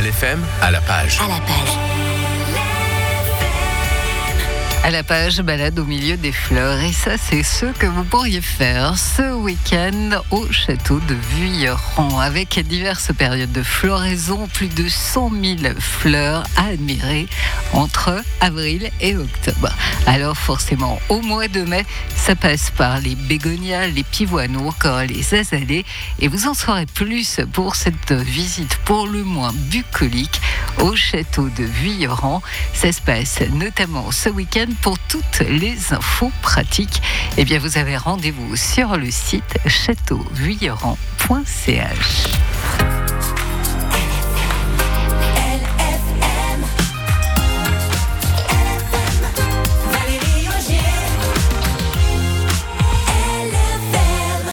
LFM, à la page. À la page. À la page, balade au milieu des fleurs. Et ça, c'est ce que vous pourriez faire ce week-end au château de Vuilleran. Avec diverses périodes de floraison, plus de 100 000 fleurs à admirer entre avril et octobre. Alors forcément, au mois de mai, ça passe par les bégonias, les pivoines ou encore les azalées. Et vous en saurez plus pour cette visite pour le moins bucolique au château de Vuilleran. Ça se passe notamment ce week-end. Pour toutes les infos pratiques, eh bien vous avez rendez-vous sur le site châteauvuilleran.ch.